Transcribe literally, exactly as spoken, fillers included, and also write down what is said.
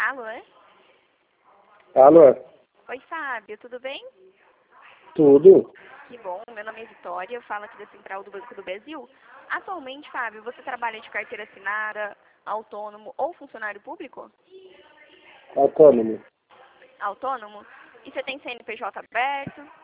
Alô? Alô? Oi, Fábio, tudo bem? Tudo? Que bom, meu nome é Vitória, eu falo aqui da Central do Banco do Brasil. Atualmente, Fábio, você trabalha de carteira assinada, autônomo ou funcionário público? Autônomo. Autônomo? E você tem C N P J aberto?